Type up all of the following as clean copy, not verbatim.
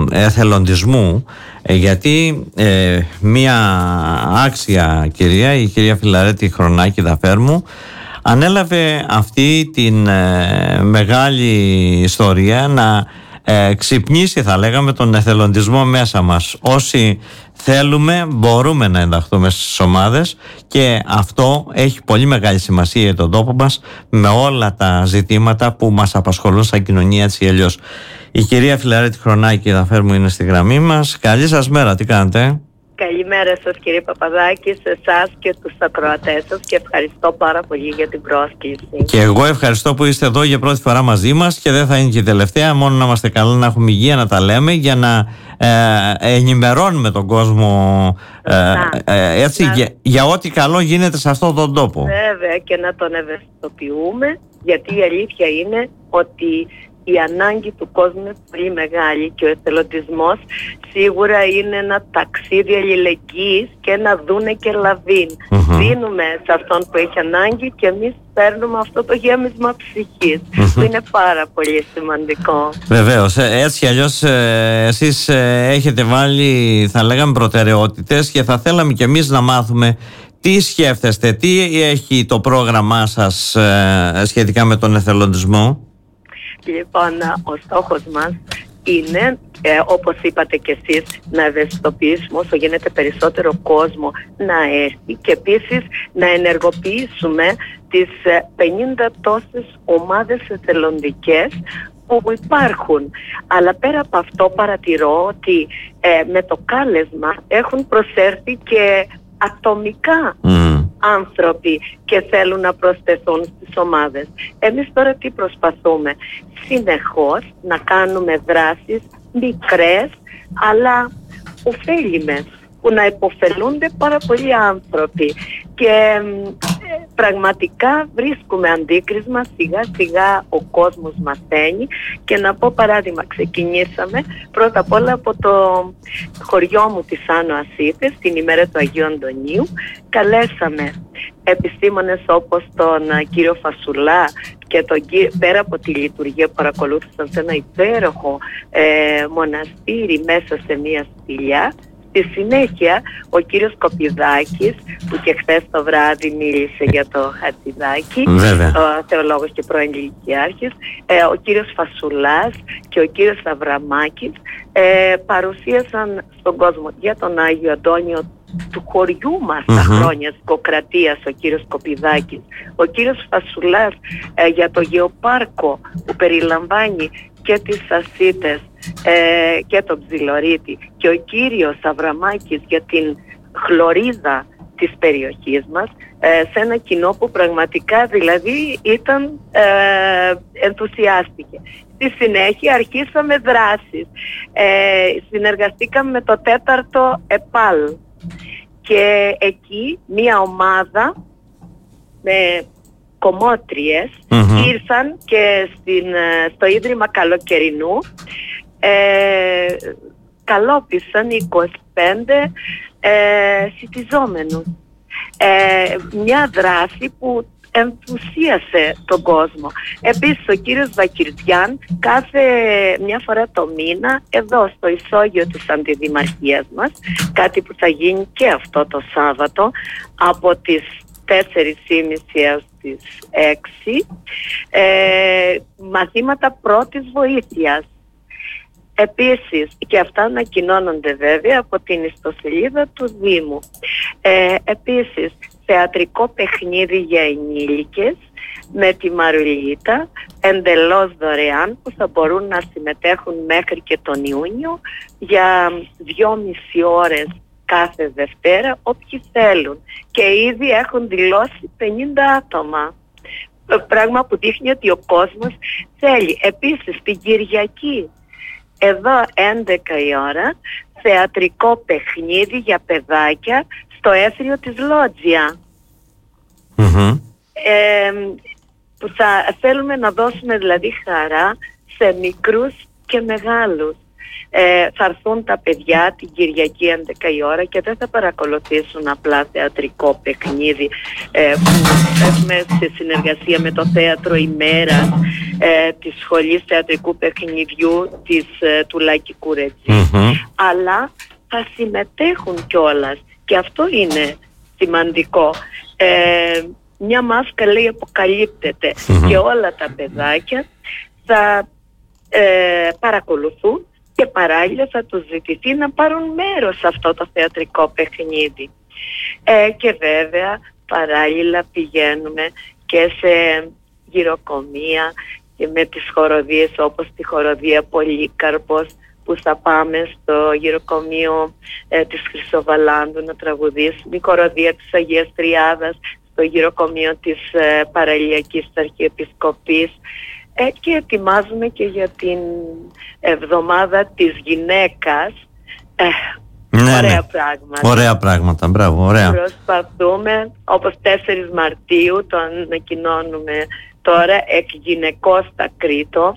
εθελοντισμού, γιατί μία άξια κυρία, η κυρία Φιλαρέτη Χρονάκη Δαφέρμου, ανέλαβε αυτή την μεγάλη ιστορία να ξυπνήσει, θα λέγαμε, τον εθελοντισμό μέσα μας. Όσοι θέλουμε μπορούμε να ενταχθούμε στις ομάδες, και αυτό έχει πολύ μεγάλη σημασία για τον τόπο μας, με όλα τα ζητήματα που μας απασχολούν σαν κοινωνία, έτσι ή αλλιώς. Η κυρία Φιλαρέτη Χρονάκη Δαφέρμου είναι στη γραμμή μας. Καλή σας μέρα, τι κάνετε? Καλημέρα σας κύριε Παπαδάκη, σε εσάς και τους ακροατές σας, και ευχαριστώ πάρα πολύ για την πρόσκληση. Και εγώ ευχαριστώ που είστε εδώ για πρώτη φορά μαζί μας, και δεν θα είναι και η τελευταία, μόνο να είμαστε καλά, να έχουμε υγεία, να τα λέμε, για να ενημερώνουμε τον κόσμο έτσι, για ό,τι καλό γίνεται σε αυτόν τον τόπο. Βέβαια, και να τον ευαισθητοποιούμε, γιατί η αλήθεια είναι ότι η ανάγκη του κόσμου είναι πολύ μεγάλη, και ο εθελοντισμός σίγουρα είναι ένα ταξίδι αλληλεγγύης και ένα δούνε και λαβίν. Δίνουμε σε αυτόν που έχει ανάγκη, και εμείς παίρνουμε αυτό το γέμισμα ψυχής, που είναι πάρα πολύ σημαντικό. Βεβαίως, έτσι κι αλλιώς εσείς έχετε βάλει, θα λέγαμε, προτεραιότητες, και θα θέλαμε κι εμείς να μάθουμε τι σκέφτεστε, τι έχει το πρόγραμμά σας σχετικά με τον εθελοντισμό. Λοιπόν, ο στόχος μας είναι, όπως είπατε και εσείς, να ευαισθητοποιήσουμε όσο γίνεται περισσότερο κόσμο να έρθει, και επίσης να ενεργοποιήσουμε τις 50 τόσες ομάδες εθελοντικές που υπάρχουν. Αλλά πέρα από αυτό παρατηρώ ότι με το κάλεσμα έχουν προσέρθει και ατομικά άνθρωποι και θέλουν να προσθεθούν στις ομάδες. Εμείς τώρα τι προσπαθούμε? Συνεχώς να κάνουμε δράσεις μικρές αλλά ωφέλιμες, που να υποφελούνται πάρα πολλοί άνθρωποι, και πραγματικά βρίσκουμε αντίκρισμα, σιγά σιγά ο κόσμος μαθαίνει. Και να πω παράδειγμα, ξεκινήσαμε πρώτα απ' όλα από το χωριό μου της Άνω Ασίτες, την ημέρα του Αγίου Αντωνίου. Καλέσαμε επιστήμονες όπως τον κύριο Φασουλά, και πέρα από τη λειτουργία που παρακολούθησαν σε ένα υπέροχο μοναστήρι μέσα σε μια σπηλιά. Στη συνέχεια ο κύριος Κοπιδάκης, που και χθες το βράδυ μίλησε για το Χατζηδάκι, ο θεολόγος και πρώην Λυκειάρχης, ο κύριος Φασουλάς και ο κύριος Αβραμάκης παρουσίασαν στον κόσμο για τον Άγιο Αντώνιο του χωριού μας τα χρόνια Σκοκρατίας, ο κύριος Κοπιδάκης, ο κύριος Φασουλάς για το γεωπάρκο που περιλαμβάνει και τις Ασίτες και τον Ψιλορίτη, και ο κύριος Αβραμάκης για την χλωρίδα της περιοχής μας, σε ένα κοινό που πραγματικά δηλαδή ήταν ενθουσιάστηκε. Στη συνέχεια αρχίσαμε δράσεις, συνεργαστήκαμε με το 4ο ΕΠΑΛ, και εκεί μία ομάδα με κομμότριες ήρθαν και στο Ίδρυμα Καλοκαιρινού, καλόπισαν 25 σιτιζόμενους. Μια δράση που ενθουσίασε τον κόσμο. Επίσης ο κύριος Βακυρτζιάν κάθε μια φορά το μήνα εδώ στο ισόγειο της Αντιδημαρχίας μας, κάτι που θα γίνει και αυτό το Σάββατο από τις 4:30 έως τις 6, μαθήματα πρώτης βοήθειας. Επίσης, και αυτά ανακοινώνονται βέβαια από την ιστοσελίδα του Δήμου. Επίσης, θεατρικό παιχνίδι για ενήλικες με τη Μαρουλίτα, εντελώς δωρεάν, που θα μπορούν να συμμετέχουν μέχρι και τον Ιούνιο για 2,5 ώρες κάθε Δευτέρα, όποιοι θέλουν. Και ήδη έχουν δηλώσει 50 άτομα. Πράγμα που δείχνει ότι ο κόσμος θέλει. Επίσης, την Κυριακή, εδώ 11 η ώρα, θεατρικό παιχνίδι για παιδάκια στο Έθριο της Λότζια. Που θα θέλουμε να δώσουμε δηλαδή χαρά σε μικρούς και μεγάλους. Θα έρθουν τα παιδιά την Κυριακή 11 η ώρα και δεν θα παρακολουθήσουν απλά θεατρικό παιχνίδι που έχουμε σε συνεργασία με το Θέατρο Ημέρας της Σχολής Θεατρικού Παιχνιδιού του Λάκη Κουρετζή, αλλά θα συμμετέχουν κιόλας, και αυτό είναι σημαντικό. Μια μάσκα, λέει, αποκαλύπτεται και όλα τα παιδάκια θα παρακολουθούν και παράλληλα θα τους ζητηθεί να πάρουν μέρος σε αυτό το θεατρικό παιχνίδι. Και βέβαια παράλληλα πηγαίνουμε και σε γυροκομεία και με τις χοροδίες, όπως τη χοροδία Πολύκαρπος, που θα πάμε στο γυροκομείο της Χρυσοβαλάνδου να τραγουδήσουμε, η χοροδία της Αγίας Τριάδας στο γυροκομείο της Παραλιακής Αρχιεπισκοπής, και ετοιμάζουμε και για την εβδομάδα της γυναίκας. Ωραία πράγματα. Ωραία πράγματα, μπράβο, ωραία. Προσπαθούμε, όπως 4 Μαρτίου, το ανακοινώνουμε τώρα, εκ γυναικός στα Κρήτο,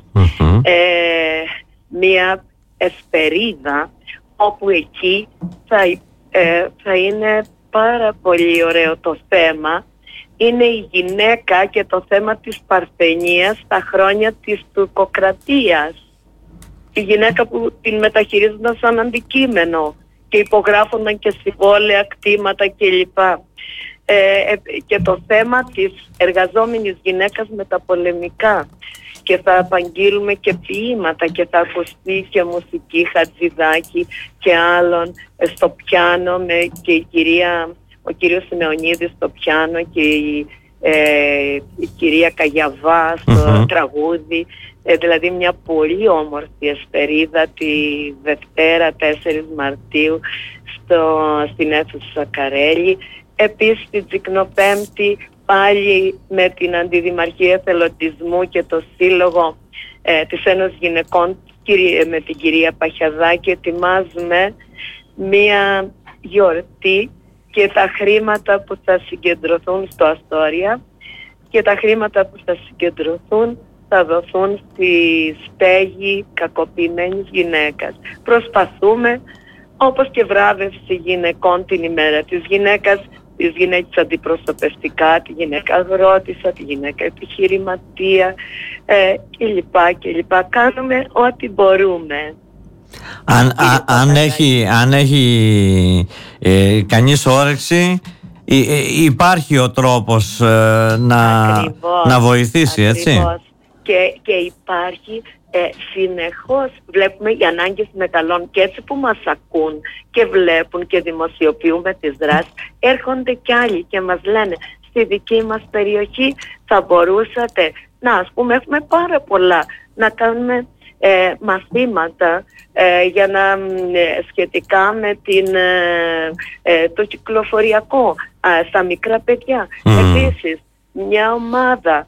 μία εσπερίδα, όπου εκεί θα είναι πάρα πολύ ωραίο το θέμα. Είναι η γυναίκα και το θέμα της παρθενίας στα χρόνια της τουρκοκρατίας. Η γυναίκα που την μεταχειρίζονταν σαν αντικείμενο και υπογράφονταν και συμβόλαια, κτήματα κλπ. Και το θέμα της εργαζόμενης γυναίκας μεταπολεμικά. Και θα απαγγείλουμε και ποίηματα και θα ακουστεί και μουσική Χατζηδάκη και άλλων στο πιάνο, και ο κύριος Σιμεωνίδης στο πιάνο και η κυρία Καγιαβά στο τραγούδι. Δηλαδή μια πολύ όμορφη εσπερίδα τη Δευτέρα 4 Μαρτίου στην αίθουσα Σακαρέλη. Επίσης την Τζικνοπέμπτη πάλι με την Αντιδημαρχία Εθελοντισμού και το Σύλλογο της Ένωσης Γυναικών με την κυρία Παχιαδάκη ετοιμάζουμε μία γιορτή, και τα χρήματα που θα συγκεντρωθούν στο Αστόρια και τα χρήματα που θα συγκεντρωθούν θα δοθούν στη στέγη κακοποιημένης γυναίκας. Προσπαθούμε, όπως και βράβευση γυναικών την ημέρα της γυναίκας, τις γυναίκες αντιπροσωπευτικά, τη γυναίκα αγρότησα, τη γυναίκα επιχειρηματία κλπ. Κάνουμε ό,τι μπορούμε. Αν έχει κανείς όρεξη, υπάρχει ο τρόπος να βοηθήσει, έτσι. Και υπάρχει συνεχώς, βλέπουμε οι ανάγκες μεγαλών, και έτσι που μας ακούν και βλέπουν και δημοσιοποιούμε τις δράσεις, έρχονται κι άλλοι και μας λένε, στη δική μας περιοχή θα μπορούσατε να, ας πούμε, έχουμε πάρα πολλά, να κάνουμε μαθήματα για να σχετικά με το κυκλοφοριακό στα μικρά παιδιά. Επίσης μια ομάδα,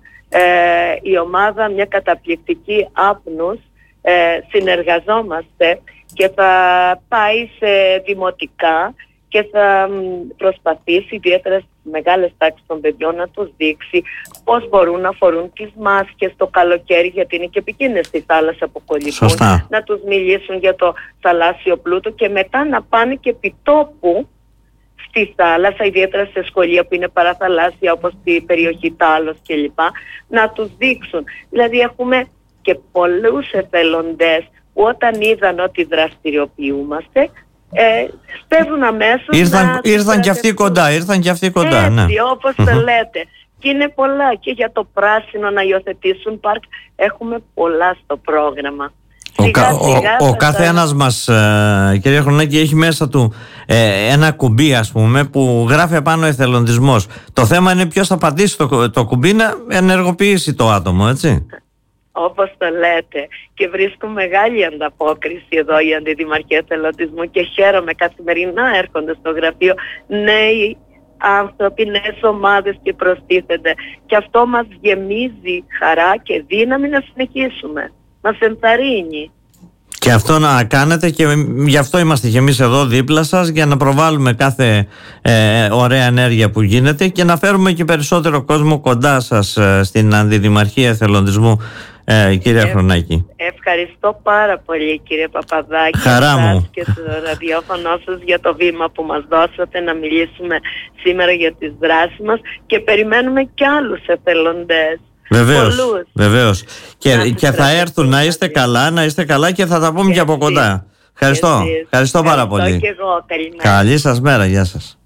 μια καταπληκτική Άπνους, συνεργαζόμαστε και θα πάει σε δημοτικά και θα προσπαθήσει ιδιαίτερα στις μεγάλες τάξεις των παιδιών να τους δείξει πώς μπορούν να φορούν τις μάσκες το καλοκαίρι, γιατί είναι και επικίνδυνες στη θάλασσα που κολυμπούν. Να τους μιλήσουν για το θαλάσσιο πλούτο και μετά να πάνε και επί τόπου στη θάλασσα, ιδιαίτερα σε σχολεία που είναι παραθαλάσσια όπως τη περιοχή Τάλος κλπ, να τους δείξουν. Δηλαδή έχουμε και πολλούς εθελοντές που όταν είδαν ότι δραστηριοποιούμαστε στέλνουν αμέσως ήρθαν και αυτοί κοντά, έτσι, όπως το λέτε. Και είναι πολλά, και για το πράσινο να υιοθετήσουν πάρκ, έχουμε πολλά στο πρόγραμμα. Ο κάθε ένας μας, κυρία Χρονάκη, έχει μέσα του ένα κουμπί, ας πούμε, που γράφει απάνω εθελοντισμός. Το θέμα είναι ποιος θα πατήσει το κουμπί να ενεργοποιήσει το άτομο, έτσι. Όπως το λέτε, και βρίσκω μεγάλη ανταπόκριση εδώ η Αντιδημαρχία Εθελοντισμού και χαίρομαι, καθημερινά έρχονται στο γραφείο νέοι άνθρωποι, νέες ομάδες και προστίθενται, και αυτό μας γεμίζει χαρά και δύναμη να συνεχίσουμε, μας ενθαρρύνει. Και αυτό να κάνετε, και γι' αυτό είμαστε και εμείς εδώ δίπλα σας, για να προβάλλουμε κάθε ωραία ενέργεια που γίνεται και να φέρουμε και περισσότερο κόσμο κοντά σας στην Αντιδημαρχία Εθελοντισμού κυρία Χρονάκη. Ευχαριστώ πάρα πολύ, κύριε Παπαδάκη. Χαρά μου. Και το ραδιόφωνο σας για το βήμα που μας δώσατε να μιλήσουμε σήμερα για τις δράσεις μας, και περιμένουμε κι άλλους εθελοντές. Βεβαίως. Και θα έρθουν. Να είστε καλά και θα τα πούμε και από κοντά. Ευχαριστώ πάρα πολύ. Και εγώ. Καλημέρα. Καλή σας μέρα. Γεια σας.